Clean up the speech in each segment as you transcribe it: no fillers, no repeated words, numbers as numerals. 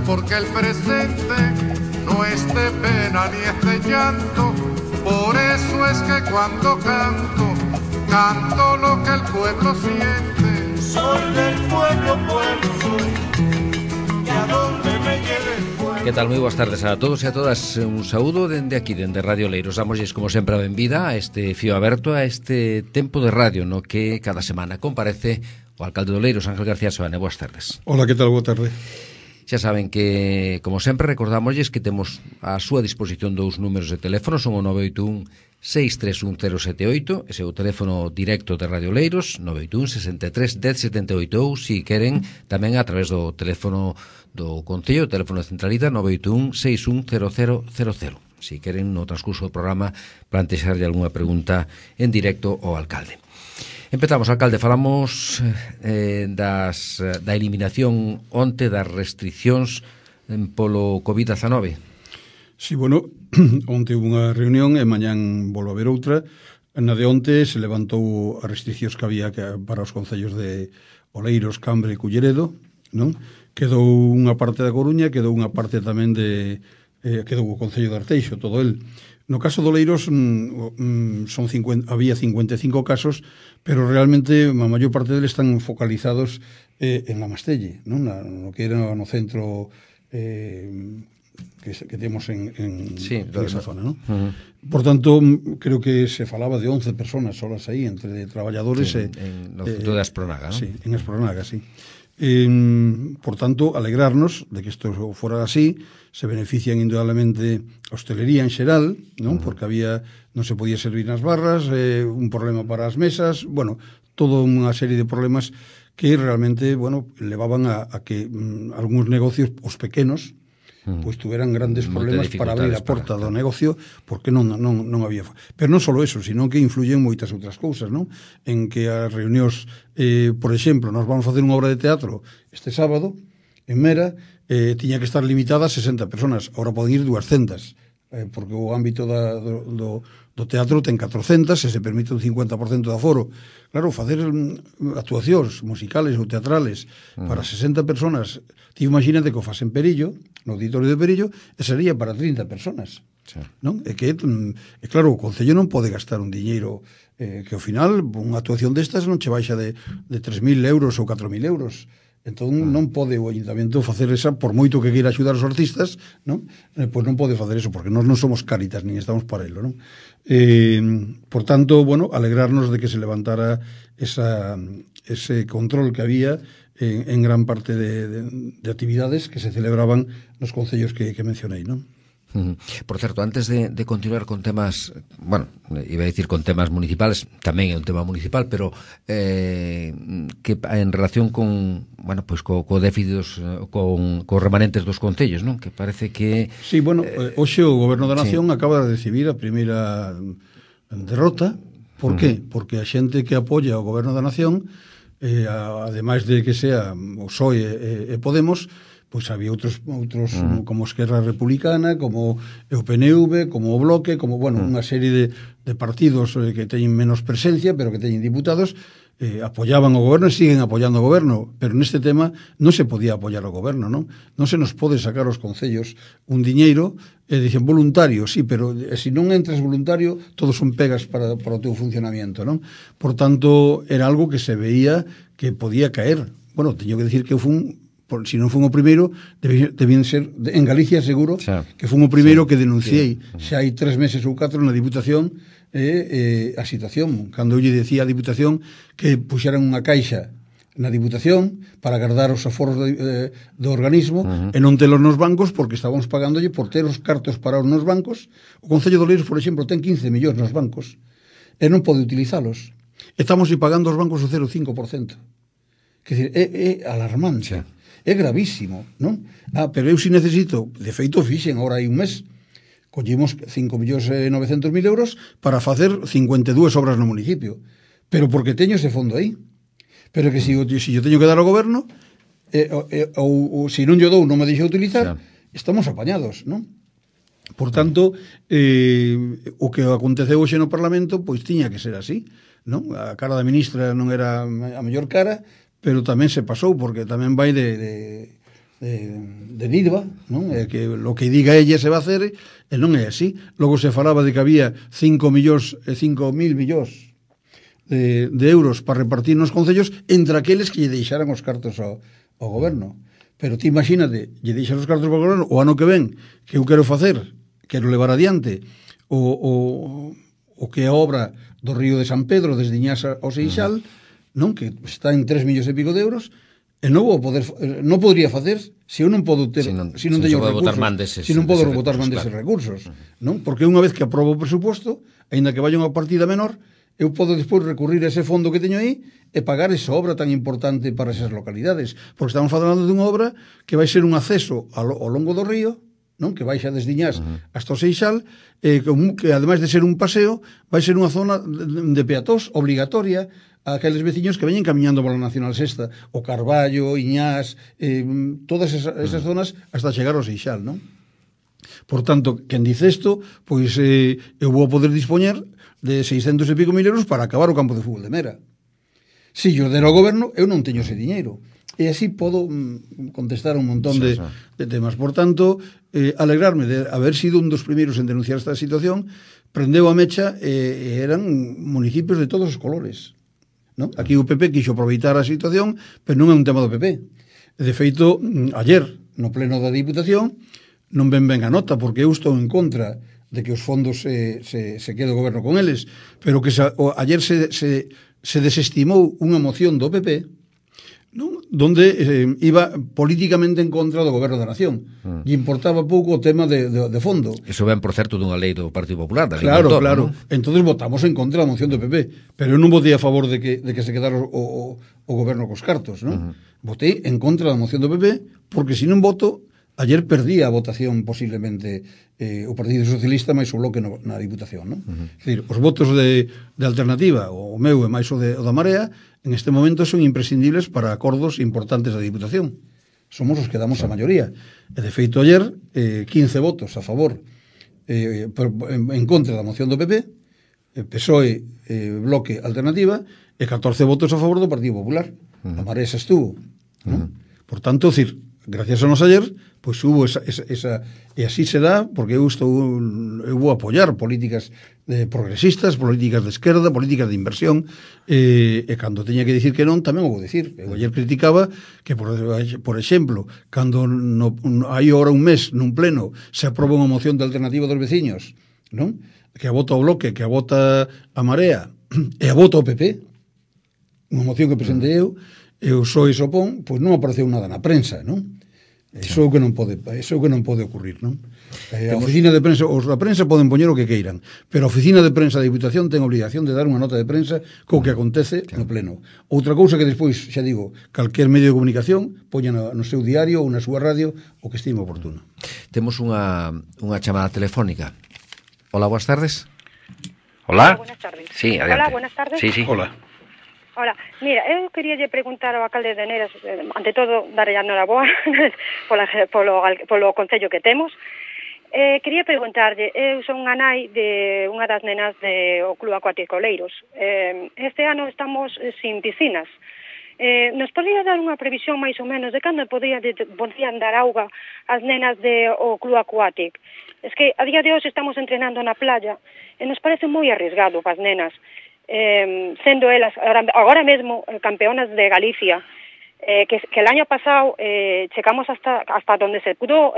porque el presente no es de pena ni es de llanto. Por eso es que cuando canto, canto lo que el pueblo siente. Soy del pueblo, pueblo soy, y a donde me lleve el pueblo. Que tal? Moi boas tardes a todos e a todas. Un saúdo dende aquí, dende Radio Oleiros. Damosles, como sempre, a benvida a este fío aberto, a este tempo de radio no que cada semana comparece o alcalde de Oleiros, Ángel García Soane. Boas tardes. Hola, que tal? Boa tarde. Xa saben que, como sempre, recordámosles que temos a súa disposición dous números de teléfono, son o 981 631 078, ese é o teléfono directo de Radio Oleiros, 981 63 10 78, ou, se queren, tamén a través do teléfono do Concello, o teléfono de centralidade, 981 61 0000. Se queren, no transcurso do programa, plantexarlle algunha pregunta en directo ao alcalde. Empezamos, alcalde, falamos da eliminación onte das restriccións polo COVID-19. Sí, bueno, onte hubo unha reunión e mañán volvo a haber outra. Na de onte se levantou as restriccións que había para os concellos de Oleiros, Cambre e Culleredo, non? Quedou unha parte da Coruña, quedou unha parte tamén quedou o concello de Arteixo, todo el. No caso de Oleiros había 55 casos, pero realmente a maior parte deles están focalizados en la Mastelle, non? No que era no centro que temos en esa zona, non? Por tanto, creo que se falaba de 11 personas solas aí, entre traballadores no centro de Aspronaga, non? Sí, en Aspronaga, sí. Por tanto, alegrarnos de que isto fora así. Se benefician indudablemente a hostelería en xeral, non? Porque non se podía servir nas barras, un problema para as mesas, bueno, toda unha serie de problemas que realmente, bueno, levaban a que algúns negocios, os pequenos, pois tuveran grandes problemas para abrir a porta do negocio, porque non había. Pero non só eso, sino que influyen moitas outras cousas, non? En que as reunións, por exemplo, nos vamos facer unha obra de teatro este sábado en Mera, tiña que estar limitada a 60 personas, agora poden ir 200, porque o ámbito do teatro ten 400 e se permite un 50% de aforo. Claro, facer actuacións musicales ou teatrales para 60 personas, ti imagínate que o faz en Perillo, no auditorio de Perillo, e sería para 30 personas. Sí. Non? É claro, o Concello non pode gastar un diñeiro que ao final unha actuación destas non che baixa de 3.000 euros ou 4.000 euros. Entón non pode o Ayuntamento facer esa, por moito que queira axudar os artistas, non? Pois non pode facer eso, porque nós non somos Cáritas, nin estamos para elo, non? Por tanto, bueno, alegrarnos de que se levantara ese control que había en gran parte de actividades que se celebraban nos concellos que mencionei, non? Por certo, antes de continuar con temas, bueno, iba a decir con temas municipales, tamén é un tema municipal, pero que en relación con, bueno, pois co déficit con remanentes dos concellos, non? Que parece que... Sí, bueno, hoxe o Goberno da Nación acaba de recibir a primeira derrota. Por qué? Porque a xente que apoia o Goberno da Nación, ademais de que sea o PSOE e Podemos, pois había outros como Esquerra Republicana, como o PNV, como o Bloque, como, bueno, unha serie de partidos que teñen menos presencia, pero que teñen diputados, apoyaban o goberno e siguen apoyando o goberno, pero neste tema non se podía apoyar o goberno, non? Non se nos pode sacar aos concellos un diñeiro e dicen voluntario, sí, pero se non entras voluntario, todos son pegas para o teu funcionamiento, non? Por tanto, era algo que se veía que podía caer. Bueno, teño que decir que si non fun o primeiro, debían ser en Galicia seguro, que fun o primeiro que denunciei xa hai 3 meses ou 4 na Diputación a situación, cando eu lle decía a Diputación que puxeran unha caixa na Diputación para guardar os aforos do organismo e non telos nos bancos, porque estábamos pagándolle por ter os cartos parados nos bancos. O Concello de Oleiros, por exemplo, ten 15 millóns nos bancos e non pode utilizalos. Estamos pagando aos bancos o 0,5%. Quer dizer, é alarmante. É gravísimo, non? Pero eu si necesito, de feito fixen agora hai un mes, collimos 5.900.000 euros para facer 52 obras no municipio, pero porque teño ese fondo aí. Pero que si yo teño que dar ao goberno, ou se non yo dou non me deixa utilizar, estamos apañados, non? Por tanto, o que aconteceu hoxe no Parlamento, pois tiña que ser así, non? A cara da ministra non era a mellor cara, pero tamén se pasou, porque tamén vai de de Nidva, non? É que lo que diga ella se va a hacer e non é así. Logo se falaba de que había 5.000 millóns de euros para repartir nos concellos entre aqueles que lle deixaran os cartos ao goberno. Pero ti imagínate, lle deixas os cartos ao goberno o ano que ven, que eu quero facer, quero levar adiante o que é a obra do río de San Pedro desde Iñás ao Seixal, non? Que está en 3 millóns e pico de euros, e non vou poder, non podría facer se eu non podo ter, se non teño recursos, se non podo botar man deses recursos, non? Porque unha vez que aprobo o presuposto, aínda que vaya unha partida menor, eu podo despois recurrir a ese fondo que teño aí e pagar esa obra tan importante para esas localidades, porque estamos falando dunha obra que vai ser un acceso ao longo do río, non? Que baixa desde Iñás hasta o Seixal, que ademais de ser un paseo, vai ser unha zona de peatóns obligatoria a aqueles veciños que veñen camiñando pola Nacional Sexta, o Carballo, Iñás, todas esas zonas hasta chegar ao Seixal, non? Por tanto, quen dice isto, pois eu vou poder dispoñer de 600 e pico mil euros para acabar o campo de fútbol de Mera. Se yo dera ao goberno, eu non teño ese diñeiro. E así podo contestar un montón de temas. Por tanto, alegrarme de haber sido un dos primeiros en denunciar esta situación, prendeu a mecha e eran municipios de todos os colores, non? Aquí o PP quixo aproveitar a situación, pero non é un tema do PP. De feito, ayer, no pleno da Diputación, non ven ben a nota, porque eu estou en contra de que os fondos se quede o goberno con eles, pero que ayer se desestimou unha moción do PP, non? Donde iba políticamente en contra do goberno da nación. E importaba pouco o tema de fondo. Iso ven, por certo, dunha lei do Partido Popular, da lei claro, do entorno, claro. ¿no? Entonces votamos en contra da moción do PP, pero eu non votei a favor de que se quedara o goberno cos cartos, non? Votei en contra da moción do PP, porque se non voto, ayer perdía a votación posiblemente o Partido Socialista máis o Bloque na Diputación, non? É dicir, os votos de alternativa, o meu e máis o da Marea, en este momento son imprescindibles para acordos importantes da Diputación. Somos os que damos a maioría. E de feito ayer, 15 votos a favor en contra da moción do PP, PSOE, Bloque, Alternativa, e 14 votos a favor do Partido Popular. A Marea xa estuvo, non? Por tanto, decir, gracias a nos ayer, pois hubo esa e así se dá, porque eu vou apoiar políticas progresistas, políticas de esquerda, políticas de inversión, e cando teña que dicir que non, tamén o vou dicir. Eu ayer criticaba que, por exemplo, cando hai ahora un mes nun pleno se aproba unha moción de alternativa dos veciños, non? Que a vota o Bloque, que a vota a Marea e a vota o PP, unha moción que presentei eu só e sopón, pois non apareceu nada na prensa, non? Iso é o que non pode ocurrir, non? A oficina de prensa, os da prensa poden poñer o que queiran, pero a oficina de prensa da Diputación ten obligación de dar unha nota de prensa co que acontece no pleno. Outra cousa que despois, xa digo, calquer medio de comunicación poña no seu diario ou na súa radio o que estime oportuno. Temos unha chamada telefónica. Hola, boas tardes. Hola, buenas tardes. Sí, adiante. Hola, buenas tardes. Sí. Hola. Hola, mira, eu queríalle preguntar ao alcalde de Neras, ante todo, darlle a noraboa polo concello que temos. Quería preguntarlle, eu son unha nai de unha das nenas do Club Acuático Oleiros. Este ano estamos sin piscinas. Nos podría dar unha previsión máis ou menos de cando podrían dar auga as nenas do Club Acuático? Es que a día de hoxe estamos entrenando na playa e nos parece moi arriesgado para as nenas. Sendo elas agora mesmo campeonas de Galicia, que el año pasado chegamos hasta donde se pudo,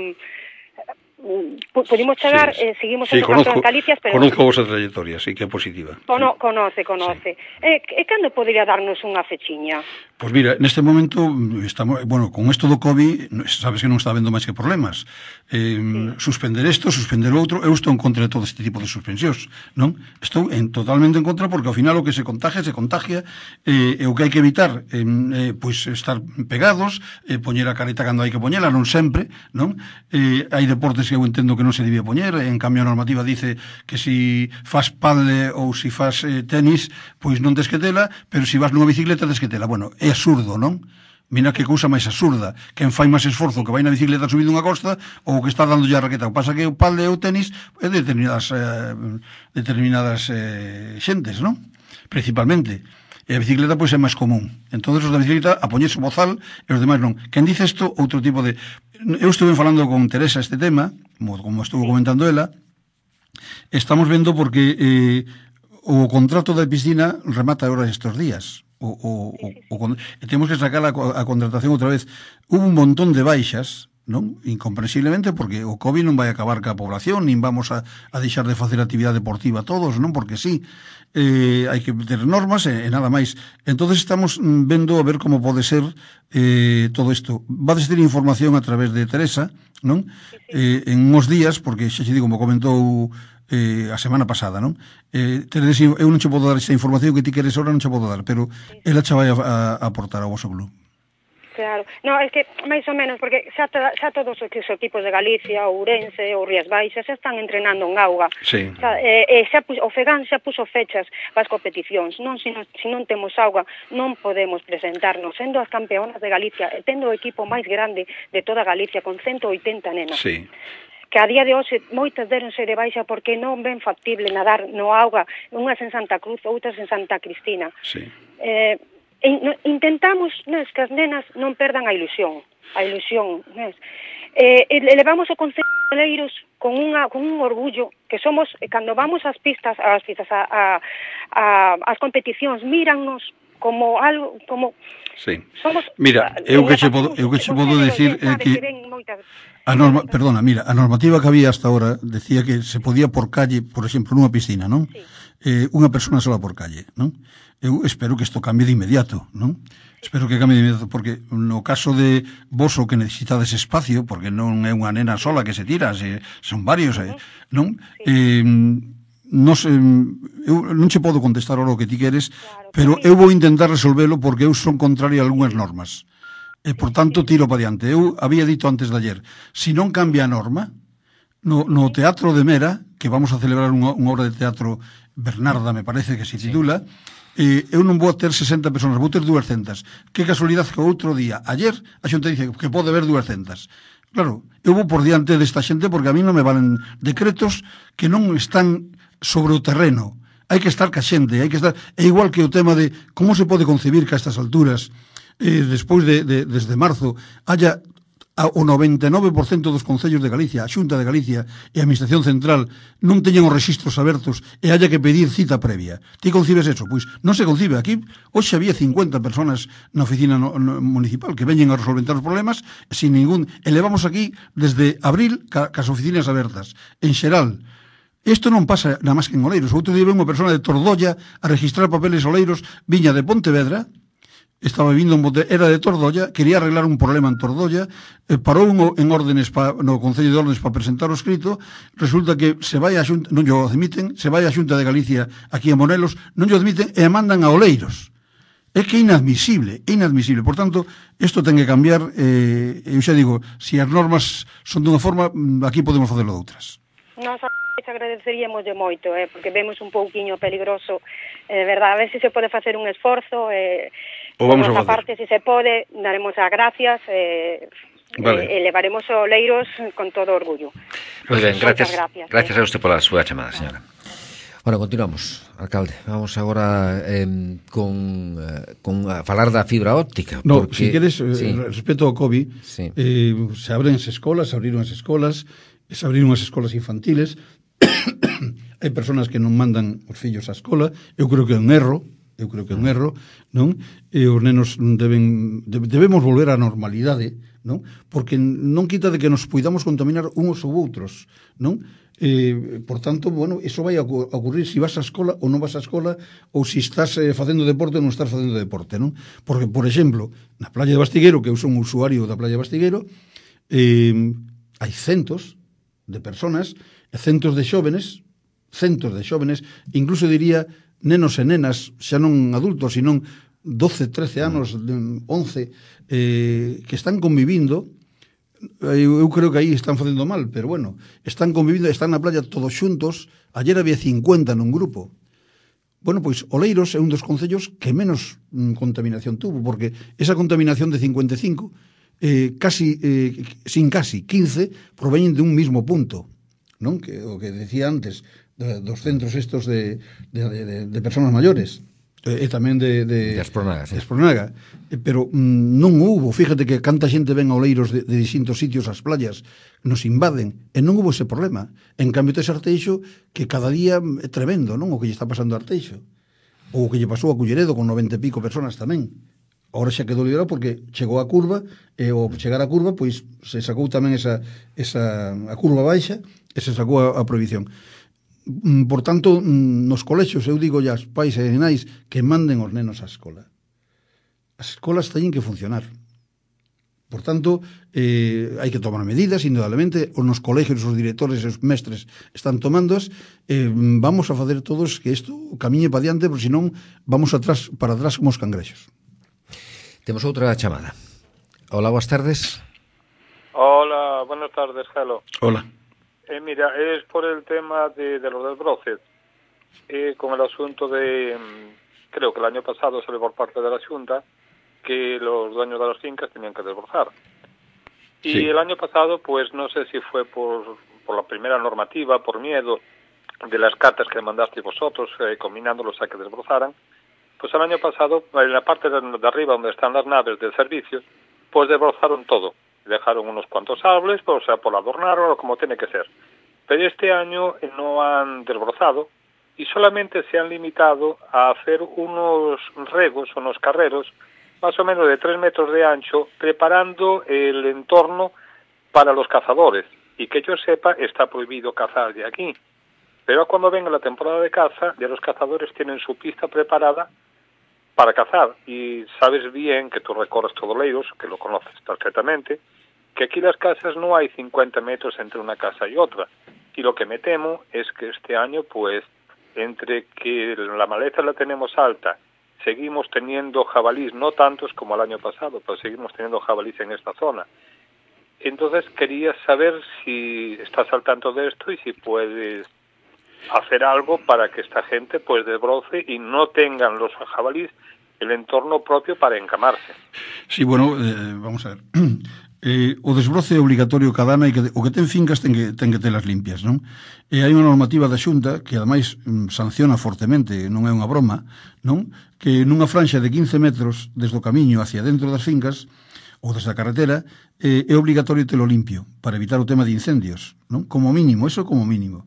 pudimos chegar, seguimos sendo campeonas de Galicia, pero conozco a vosa trayectoria, sí que é positiva. Conoce. Sí. E cando podría darnos unha fechiña? Pois mira, neste momento estamos, con isto do COVID, sabes que non está habendo máis que problemas. Suspender isto, suspender o outro, eu estou en contra de todo este tipo de suspensións, non? Estou totalmente en contra porque ao final o que se contagia, e o que hai que evitar pois estar pegados, poñer a careta cando hai que poñela, non sempre, non? Hai deportes que eu entendo que non se debía poñer, en cambio a normativa dice que si fas paddle ou si fas tenis, pois non tes que tela, pero si vas nunha bicicleta tes que tela. Bueno, é absurdo, non? Mira que cousa máis absurda. Quen fai máis esforzo que vai na bicicleta subindo unha costa ou que está dando a raqueta. O pasa que o paddle e o tenis é determinadas xentes, non? Principalmente. E a bicicleta pois é máis común. Entonces os da bicicleta a poñerse o bozal e os demais non. Quen dice isto, outro tipo de... Eu estuve falando con Teresa este tema, como estuvo comentando ela, estamos vendo porque o contrato da piscina remata agora estes días. Temos que sacar a contratación outra vez. Hubo un montón de baixas, non? Incomprensiblemente, porque o COVID non vai acabar ca población, nin vamos a deixar de facer actividade deportiva todos, non? Porque sí, hai que ter normas e nada máis. Entonces estamos vendo a ver como pode ser todo isto. Vades ter información a través de Teresa, non? En uns días, porque xa xe digo, como comentou a semana pasada, non? Eu non che podo dar esa información que ti queres ahora, non che podo dar, pero ela che vai a aportar ao vosso club. Claro, no, é que máis ou menos, porque xa todos os equipos de Galicia, Ourense ou Rías Baixas xa están entrenando en auga. Sí. O FEGAN xa puxo fechas para as competicións. Non, se non temos auga, non podemos presentarnos. Sendo as campeonas de Galicia, tendo o equipo máis grande de toda Galicia, con 180 nenas. Sí. Que a día de hoxe moitas deronse de baixa porque non ven factible nadar no auga, unhas en Santa Cruz, outras en Santa Cristina. Sí. Intentamos que as nenas non perdan a ilusión, elevamos o Concello de Oleiros con un orgullo que somos, cando vamos ás pistas, ás competicións, mírannos como algo, como sí. Somos. Mira, eu que che podo decir que a normativa que había hasta ahora decía que se podía por calle, por exemplo, nunha piscina, non? Sí. Unha persona sola por calle, non? Eu espero que isto cambie de inmediato, non? Espero que cambie de inmediato, porque no caso de vos o que necesitades espacio, porque non é unha nena sola que se tira, son varios, non? Eu non che podo contestar ahora o que ti queres, pero eu vou intentar resolvelo porque eu son contrario a algunhas normas. E, por tanto, tiro para diante. Eu había dito antes de ayer, se non cambia a norma, no Teatro de Mera, que vamos a celebrar unha obra de teatro Bernarda, me parece que se titula, eu non vou ter 60 personas, vou ter 200. Que casualidade que outro día, ayer, a xente dice que pode haber 200. Claro, eu vou por diante desta xente porque a mí non me valen decretos que non están sobre o terreno. Hai que estar ca xente, hai que estar... É igual que o tema de como se pode concebir que a estas alturas, despois desde marzo, haya o 99% dos concellos de Galicia, a Xunta de Galicia e a Administración Central non teñen os registros abertos e haya que pedir cita previa. Ti concibes eso? Pois non se concibe. Aquí, hoxe había 50 personas na oficina municipal que veñen a resolventar os problemas sin ningún... Elevamos aquí desde abril cas oficinas abertas. En xeral, isto non pasa nada máis que en Oleiros. Outro día ven unha persona de Tordolla a registrar papeles Oleiros, viña de Pontevedra, estaba vindo era de Tordolla, quería arreglar un problema en Tordolla, parou en órdenes no Concello de Órdenes para presentar o escrito, resulta que se vai a Xunta, non o admiten, se vai a Xunta de Galicia aquí a Monelos, non o admiten e a mandan a Oleiros. É que é inadmisible. Por tanto, isto ten que cambiar, eu xa digo, se as normas son dunha forma, aquí podemos facelo de outras. Nos agradeceríamos de moito, porque vemos un pouquiño peligroso, verdad, a ver se pode facer un esforzo, o vamos a facer. Parte, se se pode, daremos as gracias, vale. Elevaremos o Oleiros con todo orgullo. Moi ben, gracias a usted pola súa chamada, señora. Bueno, continuamos, alcalde. Vamos agora con a falar da fibra óptica. No, porque, si queres, respecto ao COVID, sí. Se abriron as escolas infantiles, hai persoas que non mandan os fillos á escola, eu creo que é un erro, non? E os nenos debemos volver á normalidade, non? Porque non quita de que nos poidamos contaminar uns ou outros, non? Por tanto, bueno, iso vai a ocurrir se vas á escola ou non vas á escola, ou se estás facendo deporte ou non estás facendo deporte, non? Porque, por exemplo, na playa de Bastigueiro, que eu son usuario da playa de Bastigueiro, hai centos de personas, centos de xóvenes, incluso diría nenos e nenas, xa non adultos, senón 12, 13 anos, 11, que están convivindo. Eu creo que aí están facendo mal, pero bueno, están convivindo, están na playa todos xuntos. Ayer había 50 nun grupo. Bueno, pois Oleiros é un dos concellos que menos contaminación tuvo, porque esa contaminación de 55 casi 15 proveñen de un mismo punto, non? Que o que decía antes dos centros estos de personas maiores, E tamén de Aspronaga, sí. Aspronaga. Pero non houbo, fíjate que canta xente ven a oleiros de distintos sitios as playas, nos invaden, e non houbo ese problema. En cambio, tes Arteixo, que cada día é tremendo, non? O que lle está pasando a Arteixo. Ou o que lle pasou a Culleredo, con 90 e pico personas tamén. Ahora xa quedou liberado porque chegou a curva, e ao chegar a curva, pois se sacou tamén a curva baixa, e se sacou a prohibición. Por tanto, nos colexios, eu digo aos pais e nais que manden os nenos á escola. As escolas teñen que funcionar. Por tanto, hai que tomar medidas, indudablemente, os nos colegios, os directores e os mestres están tomándoas, vamos a facer todos que isto camiñe para diante, porque senón vamos para atrás como os cangrexos. Temos outra chamada. Hola, boas tardes. Hola, buenas tardes, Gelo. Hola. Mira, es por el tema de los desbroces, con el asunto de, creo que el año pasado salió por parte de la Xunta que los dueños de las fincas tenían que desbrozar. Y sí, el año pasado, pues no sé si fue por la primera normativa, por miedo de las cartas que mandasteis vosotros, combinándolos a que desbrozaran, pues el año pasado, en la parte de arriba donde están las naves de servicio, pues desbrozaron todo. Dejaron unos cuantos árboles, pues, o sea, por adornarlo como tiene que ser. Pero este año no han desbrozado y solamente se han limitado a hacer unos regos, unos carreros, más o menos de 3 metros de ancho, preparando el entorno para los cazadores. Y que yo sepa, está prohibido cazar de aquí. Pero cuando venga la temporada de caza, ya los cazadores tienen su pista preparada para cazar. Y sabes bien que tú recorres todo Oleiros, que lo conoces perfectamente, que aquí las casas no hay 50 metros entre una casa y otra. Y lo que me temo es que este año, pues, entre que la maleza la tenemos alta, seguimos teniendo jabalís, no tantos como el año pasado, pero seguimos teniendo jabalís en esta zona. Entonces quería saber si estás al tanto de esto y si puedes hacer algo para que esta gente pues desbroce y no tengan los jabalís el entorno propio para encamarse. Sí, bueno, vamos a ver. O desbroce é obligatorio cada ano e o que ten fincas ten que telas limpias, non? E hai unha normativa da Xunta que ademais sanciona fortemente, non é unha broma, non? Que nunha franxa de 15 metros desde o camiño hacia dentro das fincas ou desde a carretera é obligatorio telo limpio para evitar o tema de incendios, non? Como mínimo, eso como mínimo.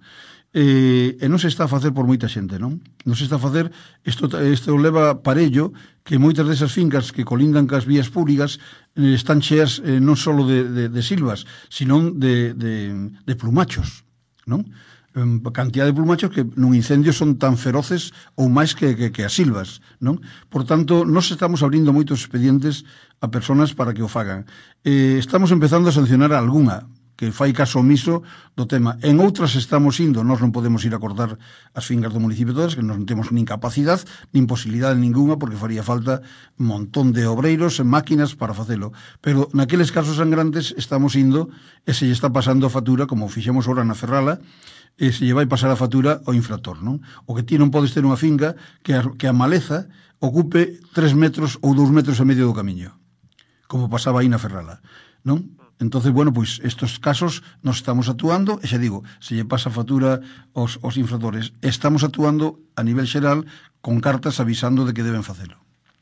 E non se está a facer por moita xente, non? Non se está a facer, isto leva parello que moitas desas fincas que colindan cas vías públicas están cheas non só de silvas, sino de plumachos, non? Cantidad de plumachos que nun incendio son tan feroces ou máis que as silvas, non? Por tanto, nos estamos abrindo moitos expedientes a personas para que o fagan. Estamos empezando a sancionar a algunha que fai caso omiso do tema. En outras estamos indo, nós non podemos ir a cortar as fincas do municipio todas, que non temos nin capacidade, nin posibilidade ninguna, porque faría falta un montón de obreiros e máquinas para facelo. Pero naqueles casos sangrantes estamos indo e se lle está pasando a factura, como fixemos ora na Ferrala, e se lle vai pasar a factura ao infractor, non? O que ti non podes ter unha finca que a maleza ocupe 3 metros ou 2 metros e medio do camiño, como pasaba aí na Ferrala, non? Entonces, bueno, pois estos casos nos estamos actuando, e xa digo, se lle pasa a factura aos infractores, estamos actuando a nivel xeral con cartas avisando de que deben facelo.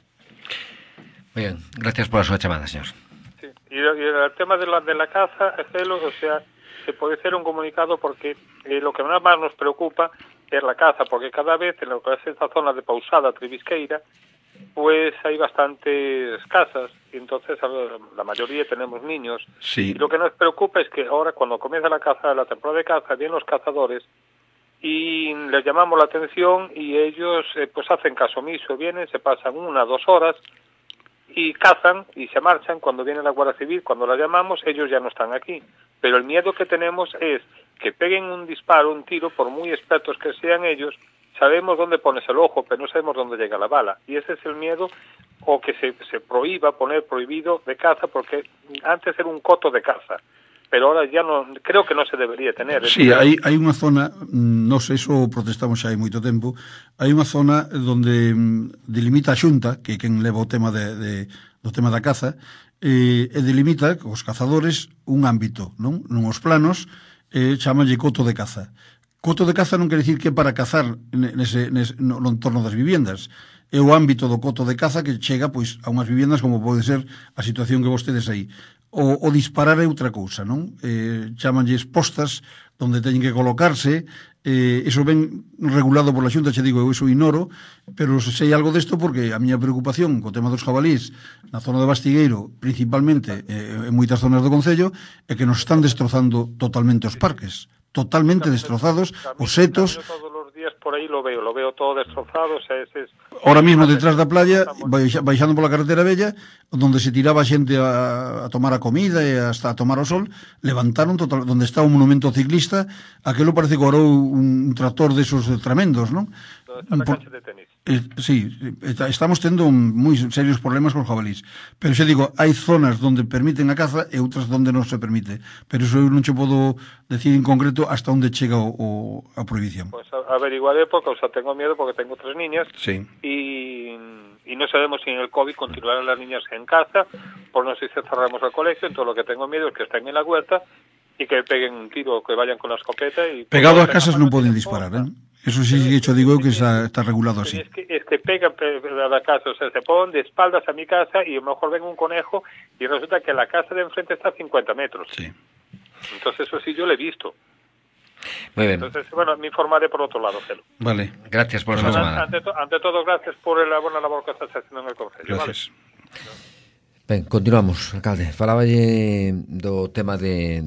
Bien, gracias por a súa chamada, señor. Sí. E el tema de la caza, Celo, o sea, se pode ser un comunicado porque lo que nada máis nos preocupa é la caza, porque cada vez en lo que es esta zona de Pausada, Tribisqueira, pues hay bastantes casas y entonces la mayoría tenemos niños. Sí. Y lo que nos preocupa es que ahora cuando comienza la caza, la temporada de caza, vienen los cazadores y les llamamos la atención y ellos pues hacen caso omiso, vienen, se pasan 1 o 2 horas y cazan y se marchan. Cuando viene la Guardia Civil, cuando la llamamos, ellos ya no están aquí. Pero el miedo que tenemos es que peguen un disparo, un tiro, por muy expertos que sean ellos. Sabemos dónde pones el ojo, pero no sabemos dónde llega la bala. Y ese es el miedo, o que se prohíba poner prohibido de caza, porque antes era un coto de caza, pero ahora ya no, creo que no se debería tener. Sí, hai unha zona, non sei, iso protestamos xa hai moito tempo, hai unha zona onde delimita a Xunta, que é quen leva o tema do tema da caza, e delimita cos cazadores un ámbito, non? Nos planos, chamalle coto de caza. Coto de caza non quere dicir que para cazar no entorno das viviendas. é o ámbito do coto de caza que chega pois a unhas viviendas como pode ser a situación que vostedes aí. O disparar é outra cousa, non? Chamanlles postas donde teñen que colocarse, iso ben regulado por la Xunta, che digo, eu iso ignoro, pero sei algo desto porque a miña preocupación co tema dos jabalís na zona de Bastigueiro, principalmente en moitas zonas do Concello, é que nos están destrozando totalmente os parques, totalmente destrozados, os setos. Todos los días por aí lo veo todo destrozado, Ahora mismo detrás da playa, baixando pola carretera vella, donde se tiraba a xente a tomar a comida e hasta a tomar o sol, levantaron total, donde está un monumento ciclista, aquelo parece que orou un tractor desos tremendos, non? Está na cancha de tenis. Sí, estamos tendo moi serios problemas con jabalís. Pero xe digo, hai zonas donde permiten a caza e outras donde non se permite. Pero eso eu non che podo decir en concreto hasta onde chega a prohibición. Pues averiguaré porque, o sea, tengo miedo porque tengo 3 niñas. Sí. Y no sabemos si en el COVID continuarán las niñas en casa, por no sé si cerramos el colegio, entonces lo que tengo miedo es que estén en la huerta y que peguen un tiro, que vayan con la escopeta y... Pegado a casas non poden disparar, Eso sí, hecho digo eu que está regulado así. Es que pegan a la casa, o sea, se ponen de espaldas a mi casa y a lo mejor ven un conejo y resulta que la casa de enfrente está a 50 metros. Sí. Entonces eso sí yo lo he visto. Muy bien. Entonces, bueno, me informaré por otro lado, Gelo. Vale. Gracias por esa llamada. Ante todo, gracias por la buena labor que estás haciendo en el Concello. Gracias. Vale. Ben, continuamos, alcalde. Falaballe do tema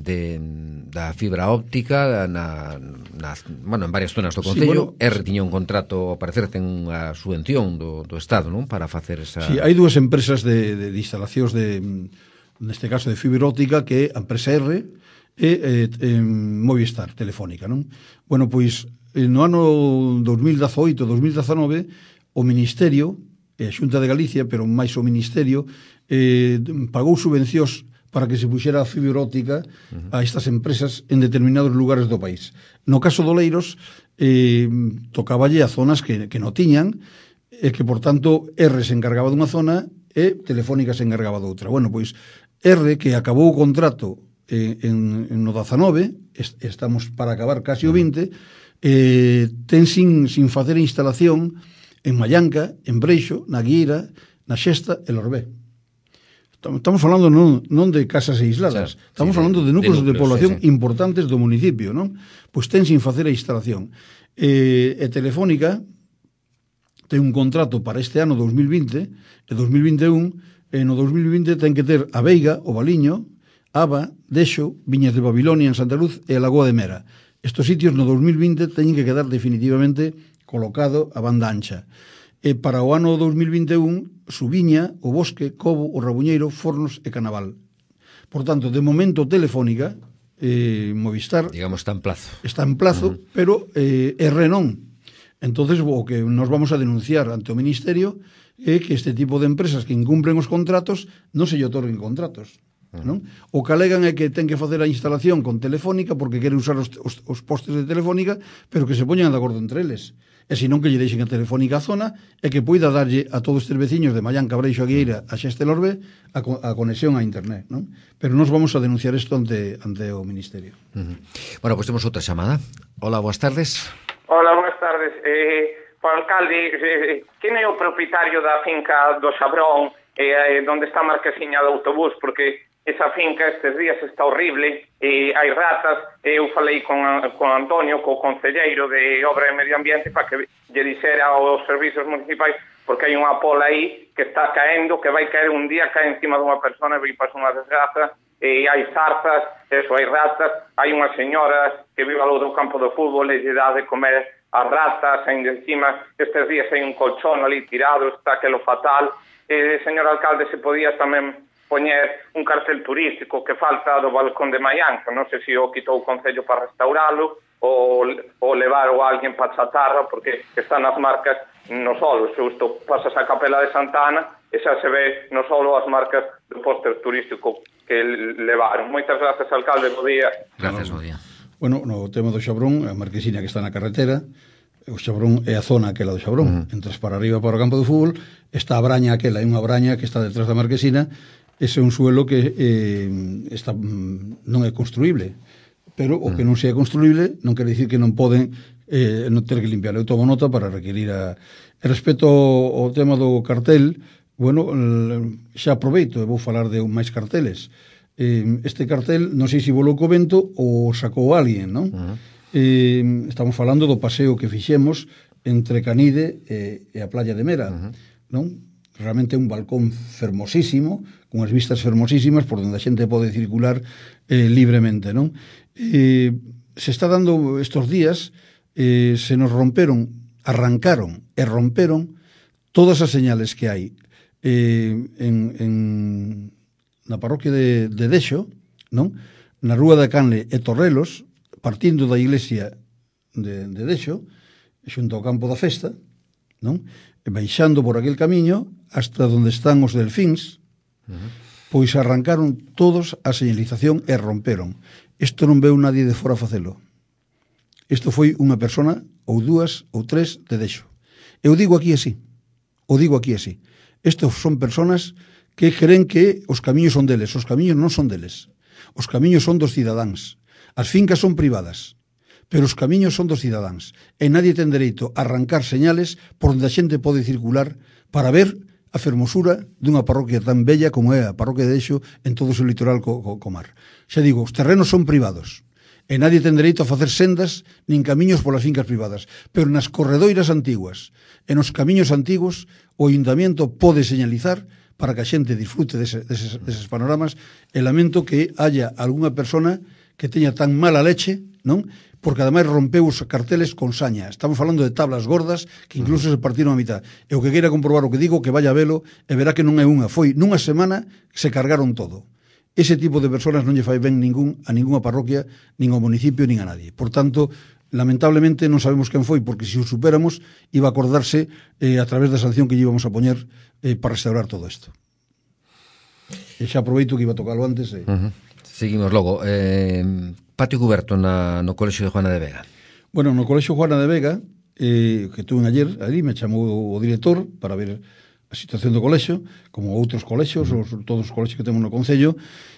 da fibra óptica bueno, en varias zonas do Concello. Sí, bueno, tiña un contrato, ao parecer ten unha subvención do Estado, non? Para facer esa... Sí, hai dúas empresas de instalacións neste caso de fibra óptica, que é a empresa R e Movistar Telefónica, non? Bueno, pois no ano 2018-2019 o Ministerio e a Xunta de Galicia, pero máis o Ministerio, pagou subvencións para que se puxera a fibra óptica a estas empresas en determinados lugares do país. No caso do Oleiros, tocaballe a zonas que non tiñan, e que, por tanto, R se encargaba dunha zona e Telefónica se encargaba doutra. Bueno, pois, R, que acabou o contrato no 19, estamos para acabar casi o 20, ten sin facer a instalación en Mallanca, en Breixo, na Guieira, na Xesta e Lorbé. Estamos falando non de casas aisladas, estamos falando de núcleos de población importantes do municipio, non? Pois ten sin facer a instalación. E Telefónica ten un contrato para este ano 2020 e 2021, e no 2020 ten que ter a Veiga, o Valiño, Aba, Dexo, Viñas de Babilonia en Santa Luz e a Lagoa de Mera. Estos sitios no 2020 teñen que quedar definitivamente colocado a banda ancha. E para o ano 2021, Subiña, o Bosque, Cobo, o Rabuñeiro, Fornos e Canaval. Por tanto, de momento Telefónica, Movistar... Digamos, está en plazo. Está en plazo, pero R non. Entonces, o que nos vamos a denunciar ante o Ministerio é que este tipo de empresas que incumplen os contratos non se lle otorguen contratos. Non? O que alegan é que ten que facer a instalación con Telefónica porque quere usar os postes de Telefónica, pero que se poñan de acordo entre eles. E senón que lle deixen a Telefónica a zona e que poida darlle a todos estes veciños de Mallanca, Breixo, a Guieira, a Xeste Lorbe a conexión a internet, non? Pero nos vamos a denunciar isto ante o Ministerio. Bueno, pues temos outra chamada. Hola, boas tardes. Hola, boas tardes. Para o alcalde, quen é o propietario da finca do Xabrón onde está a marquesiña do autobús? Porque esa finca estes días está horrible, hai ratas, eu falei con Antonio, co concelleiro de Obra e Medio Ambiente, para que lle dixera aos servizos municipais, porque hai unha pola aí que está caendo, que vai caer un día, cae encima dunha persona e vai pasar unha desgraza, e hai zarzas, hai ratas, hai unha señora que vive ao lado do campo do fútbol e lle dá de comer as ratas, e encima estes días hai un colchón ali tirado, está aquelo fatal. Señor alcalde, se podía tamén poñer un cartel turístico que falta do balcón de Mallanca, non sei se o quitou o Concello para restauralo ou levar a alguén para chatarra, porque están as marcas no solo, xusto pasas a Capela de Santa Ana e xa se ve no solo as marcas do póster turístico que levaron. Moitas gracias, alcalde, bo día. Gracias, bo día. Bueno, no tema do Xabrón, a marquesina que está na carretera, o Xabrón é a zona aquela do Xabrón. Entras para arriba para o campo do fútbol, está a braña aquela, é unha braña que está detrás da marquesina. Ese é un suelo que non é construíble, pero o que non sea construíble non quere dicir que non poden non ter que limpiar. Eu tomo nota para requerir respecto ao tema do cartel, bueno, xa aproveito e vou falar de máis carteles. Este cartel, non sei se volou co vento ou sacou alguén, non? Estamos falando do paseo que fixemos entre Canide e a playa de Mera, non? Realmente un balcón fermosísimo, con as vistas fermosísimas por onde a xente pode circular libremente, non? Se está dando estos días, se nos arrancaron e romperon todas as señales que hai na parroquia de Dexo, non? Na rúa da Canle e Torrelos, partindo da iglesia de Dexo, xunto ao campo da festa, non? E baixando por aquel camiño hasta onde están os delfíns, pois arrancaron todos a señalización e romperon. Isto non veu nadie de fora facelo. Isto foi unha persona, ou dúas, ou tres de Dexo. Eu digo aquí así. Estos son personas que creen que os camiños son deles. Os camiños non son deles. Os camiños son dos cidadáns. As fincas son privadas, pero os camiños son dos cidadáns. E nadie ten dereito a arrancar señales por onde a xente pode circular para ver a fermosura dunha parroquia tan bella como é a parroquia de Dexo en todo o seu litoral co mar. Xa digo, os terrenos son privados e nadie ten dereito a facer sendas nin camiños polas fincas privadas, pero nas corredoiras antiguas e nos camiños antigos o Ayuntamiento pode señalizar para que a xente disfrute deses panoramas, e lamento que haya algunha persona que teña tan mala leche, non? Porque ademais rompeu os carteles con saña. Estamos falando de tablas gordas que incluso se partiron a mitad. E o que queira comprobar o que digo, que vaya a velo e verá que non é unha. Foi nunha semana que se cargaron todo. Ese tipo de personas non lle fai ben a ningunha parroquia, nin ao municipio, nin a nadie. Por tanto, lamentablemente non sabemos quen foi, porque se o superamos iba a acordarse a través da sanción que lle íbamos a poñer para restaurar todo isto. E xa aproveito que iba a tocarlo antes. Seguimos logo. Patio cuberto no Colexio de Juana de Vega. Bueno, no Colexio Juana de Vega, que tuve ayer, ali me chamou o director para ver a situación do colexio, como outros colexios, todos os colexios que temos no Concello.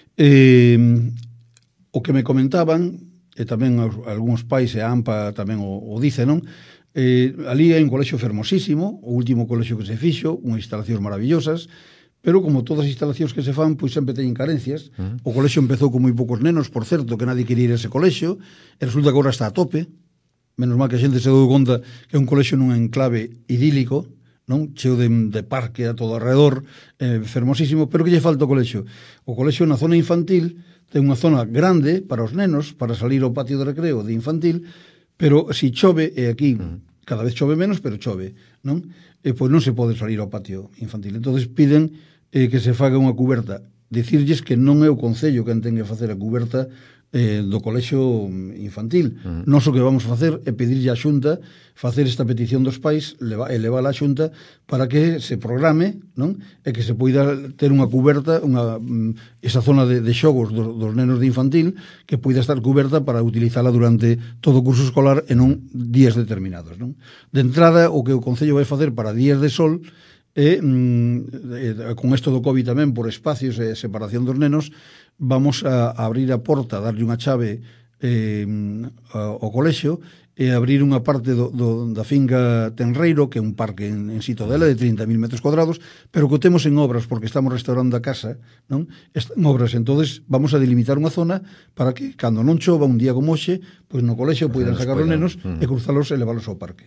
O que me comentaban, e tamén algúns pais e a AMPA tamén o dice, non? Ali hai un colexio fermosísimo, o último colexio que se fixo, unhas instalacións maravillosas, pero como todas as instalacións que se fan, pois sempre teñen carencias. O colexio empezou con moi poucos nenos, por certo, que nadie quería ir a ese colexio, e resulta que agora está a tope. Menos mal que a xente se dou conta que é un colexio nun enclave idílico, non? Cheo de parque a todo alrededor, fermosísimo, pero que lle falta o colexio? O colexio na zona infantil ten unha zona grande para os nenos, para salir ao patio de recreo de infantil, pero se chove, e aquí cada vez chove menos, pero chove, non? Pois non se pode salir ao patio infantil. Entonces piden que se faga unha cuberta. Dicirlles que non é o Concello quen ten que facer a cuberta do colexio infantil. Nós o que vamos a facer é pedirlle á Xunta facer esta petición dos pais e levala á Xunta para que se programe, non? E que se poida ter unha cuberta, esa zona de xogos dos nenos de infantil, que poida estar cuberta para utilizala durante todo o curso escolar e non días determinados, non? De entrada, o que o Concello vai facer para días de sol e con isto do COVID tamén, por espacios e separación dos nenos, vamos a abrir a porta, darlle unha chave ao colexio e abrir unha parte da finca Tenreiro, que é un parque en sito dela de 30.000 metros cuadrados, pero que o temos en obras porque estamos restaurando a casa, non? Están en obras, entonces vamos a delimitar unha zona para que cando non chova un día como hoxe, pois no colexio poidan sacar os nenos e cruzalos e leválos ao parque.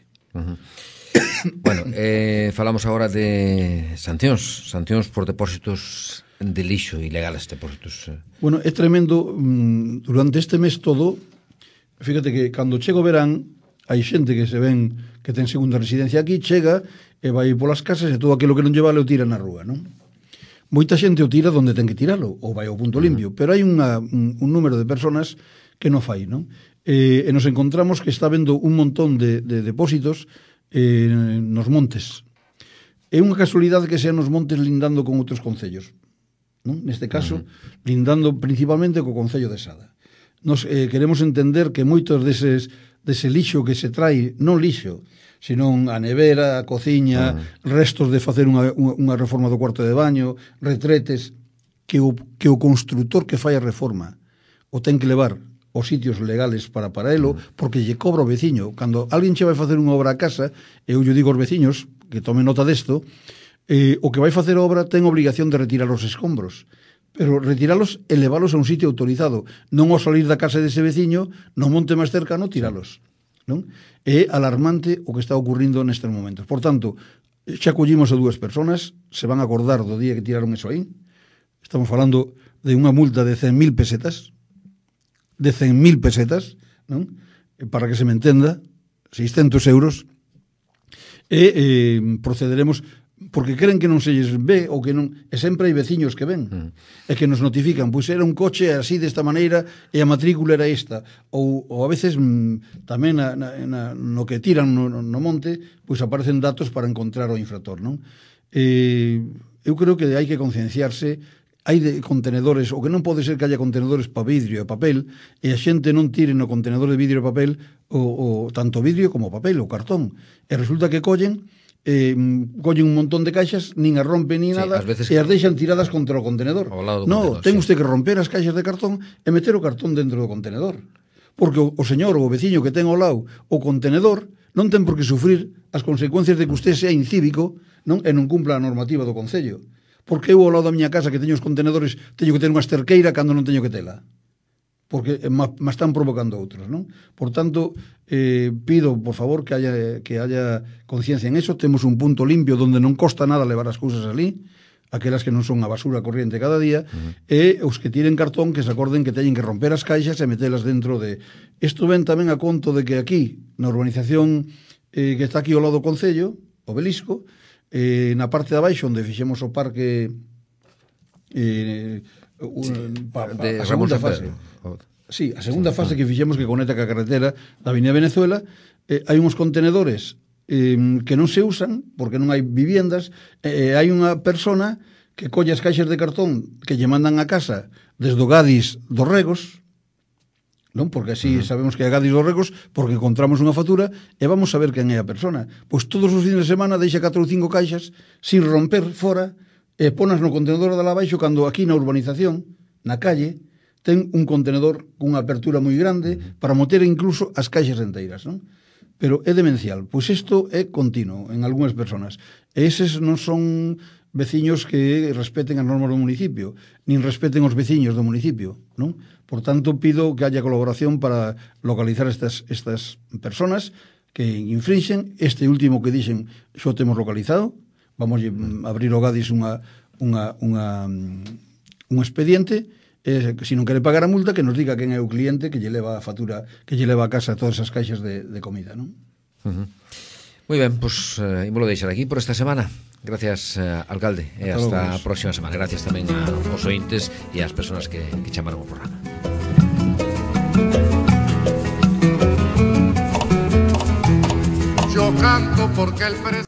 Bueno, falamos agora de sancións por depósitos de lixo, ilegales depósitos. Bueno, é tremendo. Durante este mes todo, fíjate que cando chega o verán, hai xente que se ven que ten segunda residencia aquí, chega e vai polas casas e todo aquilo que non lle vale o tira na rúa, non? Moita xente o tira donde ten que tiralo, ou vai ao punto limpio, pero hai un número de personas que non fai, non? E nos encontramos que está vendo un montón de depósitos nos montes. É unha casualidade que sean nos montes lindando con outros concellos, non? Neste caso, lindando principalmente co Concello de Sada. Nos queremos entender que moitos dese lixo que se trai, non lixo, senón a nevera, a cociña, restos de facer unha reforma do cuarto de baño, retretes, que o construtor que fai a reforma o ten que levar os sitios legales para elo, porque lle cobra o veciño. Cando alguén che vai facer unha obra a casa, eu lle digo aos veciños que tomen nota desto, o que vai facer a obra ten obligación de retirar os escombros, pero retiralos e leválos a un sitio autorizado, non ao salir da casa dese veciño, no monte máis cercano, tiralos. Non? É alarmante o que está ocurrindo nestes momentos. Por tanto, xa collimos a 2 personas, se van a acordar do día que tiraron eso aí. Estamos falando de unha multa de 100.000 pesetas, non? Para que se me entenda, 600 euros, e procederemos, porque creen que non se lles ve, ou que non, e sempre hai veciños que ven, e que nos notifican, pois era un coche así desta maneira, e a matrícula era esta, ou a veces tamén no que tiran no monte, pois aparecen datos para encontrar o infractor, non? Eu creo que hai que concienciarse. Hai contenedores, o que non pode ser que haya contenedores para vidrio e papel, e a xente non tire no contenedor de vidrio e papel o tanto vidrio como papel ou cartón, e resulta que collen un montón de caixas, nin as rompen ni nada, e as deixan tiradas contra o contenedor. No, ten usted que romper as caixas de cartón e meter o cartón dentro do contenedor, porque o señor ou o veciño que ten ao lado o contenedor non ten por que sufrir as consecuencias de que usted sea incívico, non, e non cumpla a normativa do concello. Porque eu ao lado da miña casa que teño os contenedores teño que ter unha esterqueira cando non teño que tela, porque me están provocando outros, non? Por tanto, pido, por favor, que haya conciencia en eso. Temos un punto limpio onde non costa nada levar as cousas ali, aquelas que non son a basura corriente cada día, e os que tiren cartón que se acorden que teñen que romper as caixas e metelas dentro de... Isto ven tamén a conto de que aquí, na urbanización que está aquí ao lado do Concello, o Belisco, na parte de abaixo onde fixemos o parque de a segunda fase. Sí, a segunda fase que fixemos que conecta ca carretera da Avenida Venezuela, hai uns contenedores que non se usan porque non hai viviendas, hai unha persona que colle as caixas de cartón que lle mandan a casa desde o Gadis dos Regos, non? Porque así sabemos que é a Gadis dos Regos, porque encontramos unha factura e vamos a ver quen é a persona. Pois todos os fines de semana deixa 4 ou 5 caixas sin romper fora e ponas no contenedor de lá abaixo, cando aquí na urbanización, na calle, ten un contenedor cunha apertura moi grande para meter incluso as caixas enteiras, non? Pero é demencial. Pois isto é continuo en algunhas personas. E eses non son veciños que respeten as normas do municipio, nin respeten os veciños do municipio, non? Por tanto, pido que haya colaboración para localizar estas personas que infrinxen. Este último que dixen xo temos localizado. Vamos a abrir o Gadis un expediente, se non quere pagar a multa, que nos diga quen é o cliente que lle leva a factura, que lle leva a casa todas as caixas de comida, non? Moi ben, pois ímolo deixar aquí por esta semana. Gracias, alcalde, e hasta a próxima semana. Gracias tamén aos ointes e ás persoas que chamaron o programa. Yo canto porque el